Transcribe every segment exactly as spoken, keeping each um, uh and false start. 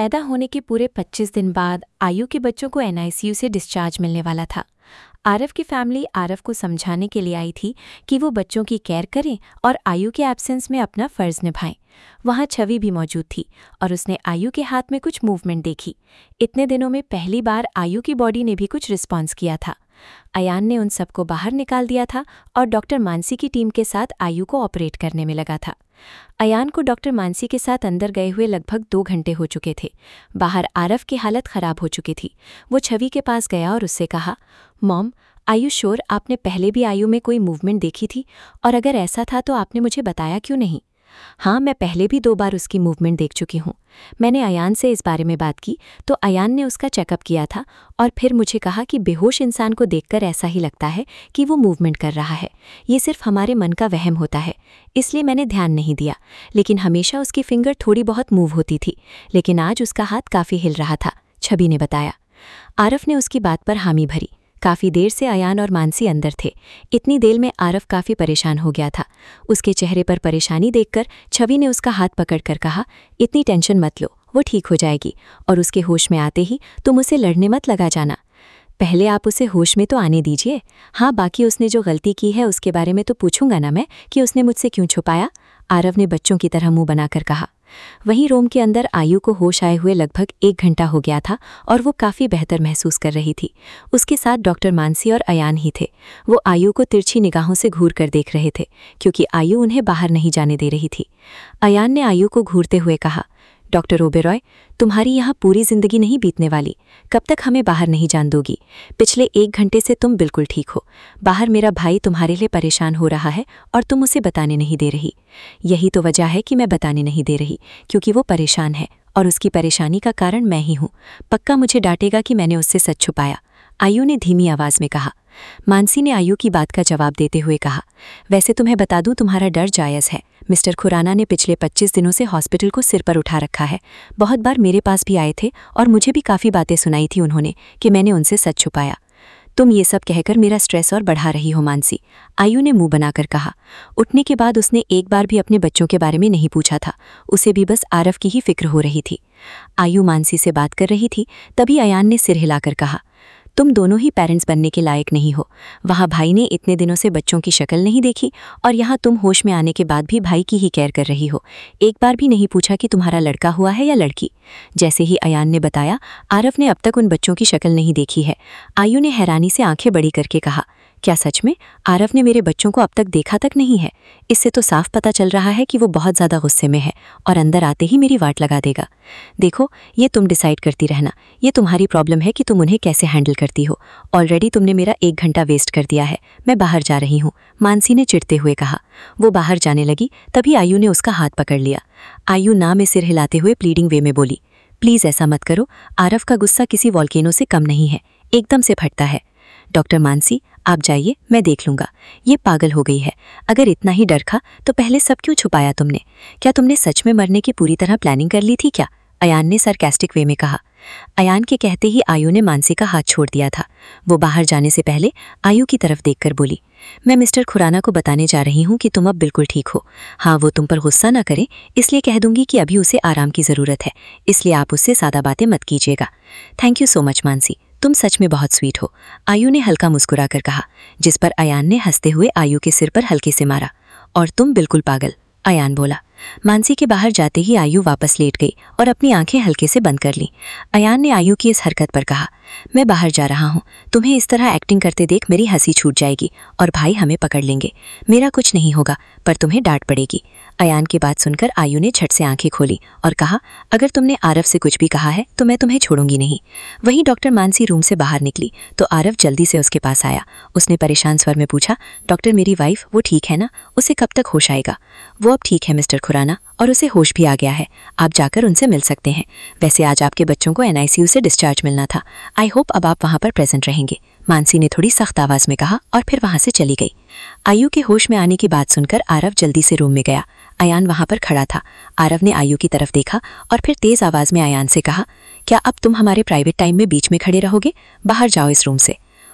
पैदा होने के पूरे पच्चीस दिन बाद आयु के बच्चों को एन आई सी यू से डिस्चार्ज मिलने वाला था। आरव की फैमिली आरव को समझाने के लिए आई थी कि वो बच्चों की केयर करें और आयु के एब्सेंस में अपना फ़र्ज़ निभाएं। वहाँ छवि भी मौजूद थी और उसने आयु के हाथ में कुछ मूवमेंट देखी। इतने दिनों में पहली बार आयु की बॉडी ने भी कुछ रिस्पॉन्स किया था। अयान ने उन सबको बाहर निकाल दिया था और डॉक्टर मानसी की टीम के साथ आयु को ऑपरेट करने में लगा था। अयान को डॉक्टर मानसी के साथ अंदर गए हुए लगभग दो घंटे हो चुके थे। बाहर आरव की हालत ख़राब हो चुकी थी। वो छवि के पास गया और उससे कहा, मॉम, आयु श्योर आपने पहले भी आयु में कोई मूवमेंट देखी थी? और अगर ऐसा था तो आपने मुझे बताया क्यों नहीं? हाँ, मैं पहले भी दो बार उसकी मूवमेंट देख चुकी हूँ। मैंने अयान से इस बारे में बात की तो अयान ने उसका चेकअप किया था और फिर मुझे कहा कि बेहोश इंसान को देखकर ऐसा ही लगता है कि वो मूवमेंट कर रहा है। ये सिर्फ हमारे मन का वहम होता है, इसलिए मैंने ध्यान नहीं दिया। लेकिन हमेशा उसकी फिंगर थोड़ी बहुत मूव होती थी, लेकिन आज उसका हाथ काफ़ी हिल रहा था, छवि ने बताया। आरव ने उसकी बात पर हामी भरी। काफ़ी देर से अयान और मानसी अंदर थे। इतनी देर में आरव काफ़ी परेशान हो गया था। उसके चेहरे पर परेशानी देखकर छवि ने उसका हाथ पकड़कर कहा, इतनी टेंशन मत लो, वो ठीक हो जाएगी। और उसके होश में आते ही तुम उसे लड़ने मत लगा जाना। पहले आप उसे होश में तो आने दीजिए। हाँ, बाकी उसने जो गलती की है उसके बारे में तो पूछूंगा ना मैं कि उसने मुझसे क्यों छुपाया, आरव ने बच्चों की तरह मुंह बनाकर कहा। वहीं रूम के अंदर आयु को होश आए हुए लगभग एक घंटा हो गया था और वो काफ़ी बेहतर महसूस कर रही थी। उसके साथ डॉक्टर मानसी और अयान ही थे। वो आयु को तिरछी निगाहों से घूर कर देख रहे थे क्योंकि आयु उन्हें बाहर नहीं जाने दे रही थी। अयान ने आयु को घूरते हुए कहा, डॉक्टर ओबेरॉय, तुम्हारी यहाँ पूरी जिंदगी नहीं बीतने वाली। कब तक हमें बाहर नहीं जान दोगी? पिछले एक घंटे से तुम बिल्कुल ठीक हो। बाहर मेरा भाई तुम्हारे लिए परेशान हो रहा है और तुम उसे बताने नहीं दे रही। यही तो वजह है कि मैं बताने नहीं दे रही, क्योंकि वो परेशान है और उसकी परेशानी का कारण मैं ही हूँ। पक्का मुझे डांटेगा कि मैंने उससे सच छुपाया, आयु ने धीमी आवाज़ में कहा। मानसी ने आयु की बात का जवाब देते हुए कहा, वैसे तुम्हें बता दूं, तुम्हारा डर जायज़ है। मिस्टर खुराना ने पिछले पच्चीस दिनों से हॉस्पिटल को सिर पर उठा रखा है। बहुत बार मेरे पास भी आए थे और मुझे भी काफ़ी बातें सुनाई थी उन्होंने कि मैंने उनसे सच छुपाया। तुम ये सब कहकर मेरा स्ट्रेस और बढ़ा रही हो मानसी, आयु ने मुंह बनाकर कहा। उठने के बाद उसने एक बार भी अपने बच्चों के बारे में नहीं पूछा था। उसे भी बस आरव की ही फिक्र हो रही थी। आयु मानसी से बात कर रही थी, तभी अयान ने सिर हिलाकर कहा, तुम दोनों ही पेरेंट्स बनने के लायक नहीं हो। वहाँ भाई ने इतने दिनों से बच्चों की शक्ल नहीं देखी और यहाँ तुम होश में आने के बाद भी भाई की ही केयर कर रही हो। एक बार भी नहीं पूछा कि तुम्हारा लड़का हुआ है या लड़की। जैसे ही अयान ने बताया, आरव ने अब तक उन बच्चों की शक्ल नहीं देखी है। आयु ने हैरानी से आंखें बड़ी करके कहा, क्या सच में? आरव ने मेरे बच्चों को अब तक देखा तक नहीं है। इससे तो साफ पता चल रहा है कि वो बहुत ज़्यादा गुस्से में है और अंदर आते ही मेरी वाट लगा देगा। देखो, ये तुम डिसाइड करती रहना। ये तुम्हारी प्रॉब्लम है कि तुम उन्हें कैसे हैंडल करती हो। ऑलरेडी तुमने मेरा एक घंटा वेस्ट कर दिया है। मैं बाहर जा रही हूँ, मानसी ने चिढ़ते हुए कहा। वो बाहर जाने लगी, तभी आयु ने उसका हाथ पकड़ लिया। आयु ना में सिर हिलाते हुए प्लीडिंग वे में बोली, प्लीज़ ऐसा मत करो। आरव का गुस्सा किसी वॉल्केनो से कम नहीं है, एकदम से फटता है। डॉक्टर मानसी, आप जाइए, मैं देख लूँगा। ये पागल हो गई है। अगर इतना ही डर था तो पहले सब क्यों छुपाया तुमने? क्या तुमने सच में मरने की पूरी तरह प्लानिंग कर ली थी क्या? अयान ने सरकास्टिक वे में कहा। अयान के कहते ही आयु ने मानसी का हाथ छोड़ दिया था। वो बाहर जाने से पहले आयु की तरफ देखकर बोली, मैं मिस्टर खुराना को बताने जा रही हूँ कि तुम अब बिल्कुल ठीक हो। हाँ, वो तुम पर गुस्सा ना करें, इसलिए कह दूंगी कि अभी उसे आराम की ज़रूरत है, इसलिए आप उससे ज़्यादा बातें मत कीजिएगा। Thank you so much Mansi, तुम सच में बहुत स्वीट हो, आयु ने हल्का मुस्कुराकर कहा, जिस पर अयान ने हंसते हुए आयु के सिर पर हल्के से मारा। और तुम बिल्कुल पागल, अयान बोला। मानसी के बाहर जाते ही आयु वापस लेट गई और अपनी आंखें हल्के से बंद कर लीं। अयान ने आयु की इस हरकत पर कहा, मैं बाहर जा रहा हूँ। तुम्हें इस तरह एक्टिंग करते देख मेरी हंसी छूट जाएगी और भाई हमें पकड़ लेंगे। मेरा कुछ नहीं होगा, पर तुम्हें डांट पड़ेगी। अयान की बात सुनकर आयु ने झट से आंखें खोली और कहा, अगर तुमने आरव से कुछ भी कहा है तो मैं तुम्हें छोड़ूंगी नहीं। वहीं डॉक्टर मानसी रूम से बाहर निकली तो आरव जल्दी से उसके पास आया। उसने परेशान स्वर में पूछा, डॉक्टर, मेरी वाइफ वो ठीक है ना? उसे कब तक होश आएगा? वो अब ठीक है मिस्टर खुराना, और उसे होश भी आ गया है। आप जाकर उनसे मिल सकते हैं। वैसे आज आपके बच्चों को एन आई सी यू से डिस्चार्ज मिलना था। आई होप अब आप वहाँ पर प्रेजेंट रहेंगे, मानसी ने थोड़ी सख्त आवाज़ में कहा और फिर वहाँ से चली गई। आयु के होश में आने की बात सुनकर आरव जल्दी से रूम में गया। अयान वहाँ पर खड़ा था। आरव ने आयु की तरफ देखा और फिर तेज़ आवाज़ में अयान से कहा, क्या अब तुम हमारे प्राइवेट टाइम में बीच में खड़े रहोगे? बाहर जाओ इस रूम से।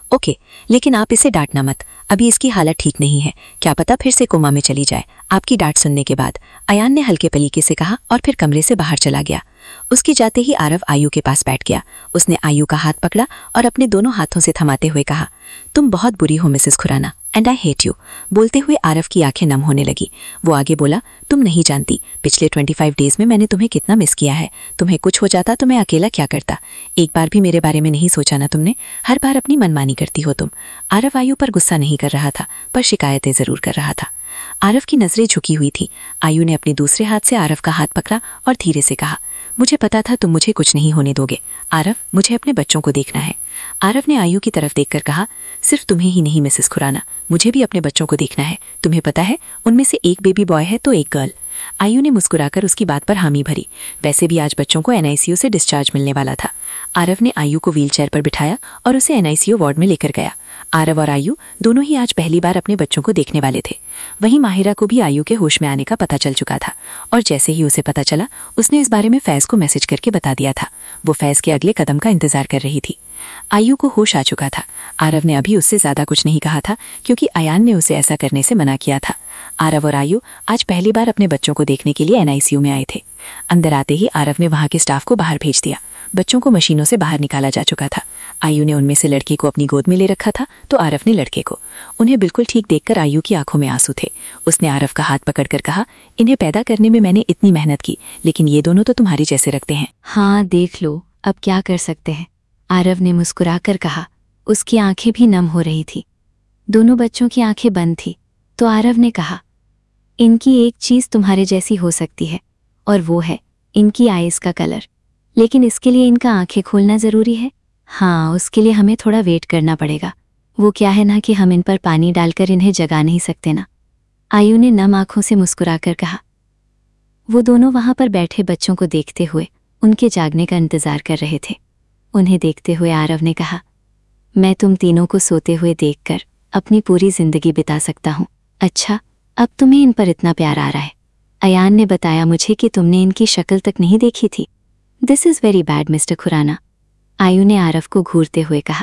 ओके, लेकिन आप इसे डांटना मत, अभी इसकी हालत ठीक नहीं है, क्या पता फिर से कोमा में चली जाए। आपकी डांट सुनने के बाद अयान ने हल्के तरीके से कहा और फिर कमरे से बाहर चला गया। उसके जाते ही आरव आयु के पास बैठ गया। उसने आयु का हाथ पकड़ा और अपने दोनों हाथों से थमाते हुए कहा, तुम बहुत बुरी हो Mrs Khurana, and I hate you. बोलते हुए आरव की आंखें नम होने लगी। वो आगे बोला, तुम नहीं जानती पिछले पच्चीस डेज में मैंने तुम्हें कितना मिस किया है। तुम्हें कुछ हो जाता तो मैं अकेला क्या करता। एक बार भी मेरे बारे में नहीं सोचा ना तुमने। हर बार अपनी मनमानी करती हो तुम। आरव आयु पर गुस्सा नहीं कर रहा था, पर शिकायतें जरूर कर रहा था। आरव की नजरें झुकी हुई थी। आयु ने अपने दूसरे हाथ से आरव का हाथ पकड़ा और धीरे से कहा, मुझे पता था तुम मुझे कुछ नहीं होने दोगे। आरव, मुझे अपने बच्चों को देखना है। आरव ने आयु की तरफ देखकर कहा, सिर्फ तुम्हें ही नहीं मिसेस खुराना, मुझे भी अपने बच्चों को देखना है। तुम्हें पता है उनमें से एक बेबी बॉय है तो एक गर्ल। आयु ने मुस्कुराकर उसकी बात पर हामी भरी। वैसे भी आज बच्चों को एनआईसीयू से डिस्चार्ज मिलने वाला था। आरव ने आयु को व्हीलचेयर पर बिठाया और उसे एनआईसीयू वार्ड में लेकर गया। आरव और आयु दोनों ही आज पहली बार अपने बच्चों को देखने वाले थे। वहीं माहिरा को भी आयु के होश में आने का पता चल चुका था, और जैसे ही उसे पता चला उसने इस बारे में फैज को मैसेज करके बता दिया था। वो फैज के अगले कदम का इंतजार कर रही थी। आयु को होश आ चुका था। आरव ने अभी उससे ज्यादा कुछ नहीं कहा था, क्योंकि अयान ने उसे ऐसा करने से मना किया था। आरव और आयु आज पहली बार अपने बच्चों को देखने के लिए एनआईसीयू में आए थे। अंदर आते ही आरव ने वहां के स्टाफ को बाहर भेज दिया। बच्चों को मशीनों से बाहर निकाला जा चुका था। आयु ने उनमें से लड़के को अपनी गोद में ले रखा था तो आरव ने लड़के को। उन्हें बिल्कुल ठीक देखकर आयु की आंखों में आंसू थे। उसने आरव का हाथ पकड़कर कहा, इन्हें पैदा करने में मैंने इतनी मेहनत की, लेकिन ये दोनों तो तुम्हारी जैसे रखते हैं। हाँ देख लो, अब क्या कर सकते हैं, आरव ने मुस्कुराकर कहा। उसकी आंखें भी नम हो रही थी। दोनों बच्चों की आंखें बंद थी तो आरव ने कहा, इनकी एक चीज तुम्हारे जैसी हो सकती है, और वो है इनकी आईज का कलर, लेकिन इसके लिए इनका आंखें खोलना जरूरी है। हाँ, उसके लिए हमें थोड़ा वेट करना पड़ेगा। वो क्या है ना कि हम इन पर पानी डालकर इन्हें जगा नहीं सकते ना। आयु ने नम आंखों से मुस्कुराकर कहा। वो दोनों वहां पर बैठे बच्चों को देखते हुए उनके जागने का इंतजार कर रहे थे। उन्हें देखते हुए आरव ने कहा, मैं तुम तीनों को सोते हुए देखकर अपनी पूरी जिंदगी बिता सकता हूँ। अच्छा, अब तुम्हें इन पर इतना प्यार आ रहा है। अयान ने बताया मुझे कि तुमने इनकी शक्ल तक नहीं देखी थी। This is very bad Mr Khurana, Aayu ने आरव को घूरते हुए कहा।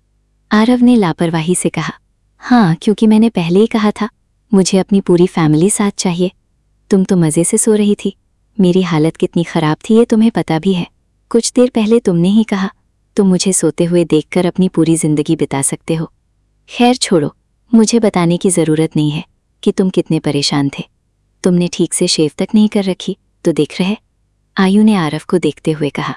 आरव ने लापरवाही से कहा, हाँ, क्योंकि मैंने पहले ही कहा था मुझे अपनी पूरी फैमिली साथ चाहिए। तुम तो मज़े से सो रही थी। मेरी हालत कितनी ख़राब थी ये तुम्हें पता भी है। कुछ देर पहले तुमने ही कहा तुम मुझे सोते हुए देखकर अपनी पूरी ज़िंदगी बिता सकते हो। खैर छोड़ो, मुझे बताने की ज़रूरत नहीं है कि तुम कितने परेशान थे। तुमने ठीक से शेव तक नहीं कर रखी तो देख रहे, आयु ने आरव को देखते हुए कहा।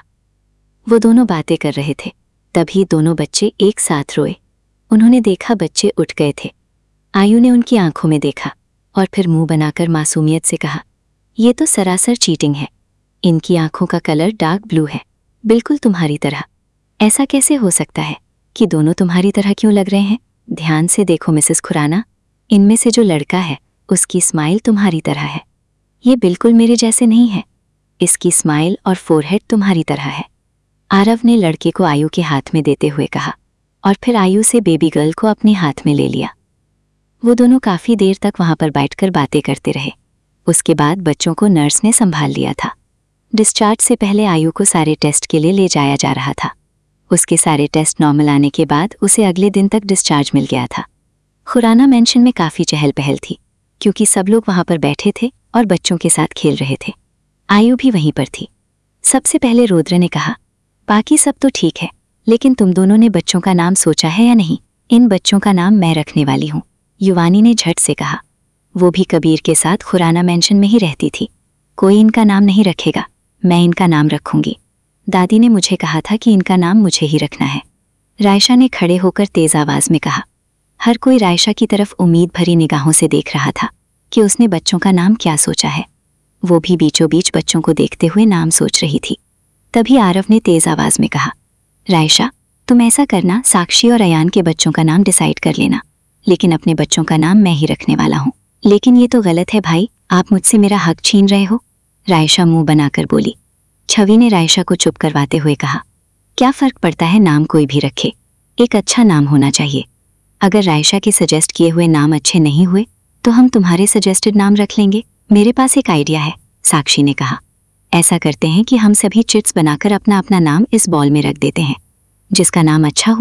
वो दोनों बातें कर रहे थे, तभी दोनों बच्चे एक साथ रोए। उन्होंने देखा बच्चे उठ गए थे। आयु ने उनकी आंखों में देखा और फिर मुंह बनाकर मासूमियत से कहा, ये तो सरासर चीटिंग है। इनकी आंखों का कलर डार्क ब्लू है, बिल्कुल तुम्हारी तरह। ऐसा कैसे हो सकता है कि दोनों तुम्हारी तरह क्यों लग रहे हैं? ध्यान से देखो मिसेस खुराना, इनमें से जो लड़का है उसकी स्माइल तुम्हारी तरह है। ये बिल्कुल मेरे जैसे नहीं है। इसकी स्माइल और फोरहेड तुम्हारी तरह है। आरव ने लड़के को आयु के हाथ में देते हुए कहा और फिर आयु से बेबी गर्ल को अपने हाथ में ले लिया। वो दोनों काफ़ी देर तक वहां पर बैठकर बातें करते रहे। उसके बाद बच्चों को नर्स ने संभाल लिया था। डिस्चार्ज से पहले आयु को सारे टेस्ट के लिए ले जाया जा रहा था। उसके सारे टेस्ट नॉर्मल आने के बाद उसे अगले दिन तक डिस्चार्ज मिल गया था। खुराना मेंशन में काफ़ी चहल पहल थी, क्योंकि सब लोग वहां पर बैठे थे और बच्चों के साथ खेल रहे थे। आयु भी वहीं पर थी। सबसे पहले रुद्र ने कहा, बाकी सब तो ठीक है, लेकिन तुम दोनों ने बच्चों का नाम सोचा है या नहीं? इन बच्चों का नाम मैं रखने वाली हूँ, युवानी ने झट से कहा। वो भी कबीर के साथ खुराना मेंशन में ही रहती थी। कोई इनका नाम नहीं रखेगा, मैं इनका नाम रखूंगी। दादी ने मुझे कहा था कि इनका नाम मुझे ही रखना है। रायशा ने खड़े होकर तेज आवाज में कहा। हर कोई रायशा की तरफ उम्मीद भरी निगाहों से देख रहा था कि उसने बच्चों का नाम क्या सोचा है। वो भी बीचों बीच बच्चों को देखते हुए नाम सोच रही थी। तभी आरव ने तेज आवाज में कहा, रायशा, तुम ऐसा करना, साक्षी और अयान के बच्चों का नाम डिसाइड कर लेना, लेकिन अपने बच्चों का नाम मैं ही रखने वाला हूँ। लेकिन ये तो गलत है भाई, आप मुझसे मेरा हक छीन रहे हो, रायशा मुंह बनाकर बोली। छवि ने रायशा को चुप करवाते हुए कहा, क्या फर्क पड़ता है नाम कोई भी रखे, एक अच्छा नाम होना चाहिए। अगर रायशा के सजेस्ट किए हुए नाम अच्छे नहीं हुए तो हम तुम्हारे सजेस्टेड नाम रख लेंगे। मेरे पास एक आइडिया है, साक्षी ने कहा। ऐसा करते हैं कि हम सभी चिट्स बनाकर अपना अपना नाम इस बॉल में रख देते हैं। जिसका नाम अच्छा हुआ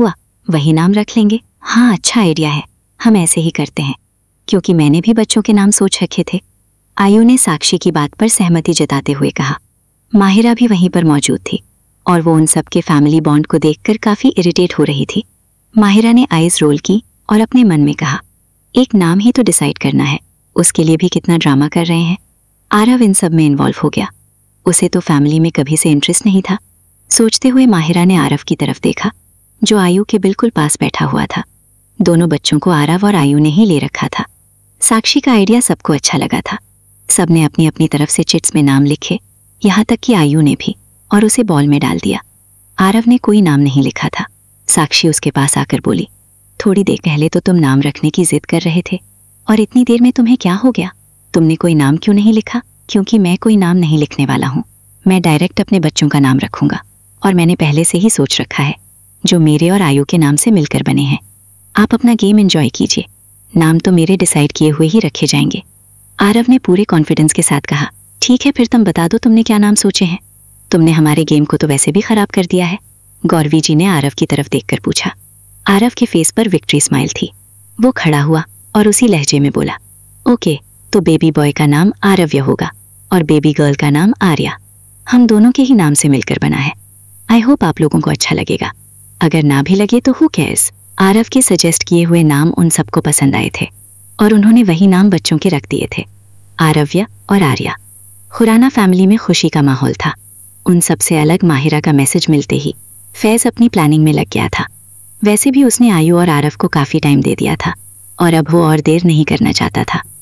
वही नाम रख लेंगे। हाँ, अच्छा आइडिया है, हम ऐसे ही करते हैं, क्योंकि मैंने भी बच्चों के नाम सोच रखे थे। आयु ने साक्षी की बात पर सहमति जताते हुए कहा। माहिरा भी वहीं पर मौजूद थी और वो उन सब के फैमिली बॉन्ड को देखकर काफ़ी इरिटेट हो रही थी। माहिरा ने आइज रोल की और अपने मन में कहा, एक नाम ही तो डिसाइड करना है, उसके लिए भी कितना ड्रामा कर रहे हैं। आरव इन सब में इन्वॉल्व हो गया, उसे तो फैमिली में कभी से इंटरेस्ट नहीं था। सोचते हुए माहिरा ने आरव की तरफ देखा, जो आयु के बिल्कुल पास बैठा हुआ था। दोनों बच्चों को आरव और आयु ने ही ले रखा था। साक्षी का आइडिया सबको अच्छा लगा था। सबने अपनी अपनी तरफ से चिट्स में नाम लिखे, यहाँ तक कि आयु ने भी, और उसे बॉल में डाल दिया। आरव ने कोई नाम नहीं लिखा था। साक्षी उसके पास आकर बोली, थोड़ी देर पहले तो तुम नाम रखने की जिद कर रहे थे, और इतनी देर में तुम्हें क्या हो गया? तुमने कोई नाम क्यों नहीं लिखा? क्योंकि मैं कोई नाम नहीं लिखने वाला हूँ, मैं डायरेक्ट अपने बच्चों का नाम रखूंगा, और मैंने पहले से ही सोच रखा है, जो मेरे और आयु के नाम से मिलकर बने हैं। आप अपना गेम एंजॉय कीजिए, नाम तो मेरे डिसाइड किए हुए ही रखे जाएंगे। आरव ने पूरे कॉन्फिडेंस के साथ कहा, ठीक है, फिर तुम बता दो तुमने क्या नाम सोचे हैं। तुमने हमारे गेम को तो वैसे भी खराब कर दिया है, गौरवी जी ने आरव की तरफ देखकर पूछा। आरव के फेस पर विक्ट्री स्माइल थी। वो खड़ा हुआ और उसी लहजे में बोला, ओके, तो बेबी बॉय का नाम आरव्य होगा और बेबी गर्ल का नाम आर्या। हम दोनों के ही नाम से मिलकर बना है। आई होप आप लोगों को अच्छा लगेगा, अगर ना भी लगे तो हु केयर्स। आरव के सजेस्ट किए हुए नाम उन सबको पसंद आए थे और उन्होंने वही नाम बच्चों के रख दिए थे, आरव्य और आर्या। खुराना फैमिली में खुशी का माहौल था। उन सबसे अलग माहिरा का मैसेज मिलते ही फैज अपनी प्लानिंग में लग गया था। वैसे भी उसने आयु और आरव को काफ़ी टाइम दे दिया था और अब वो और देर नहीं करना चाहता था।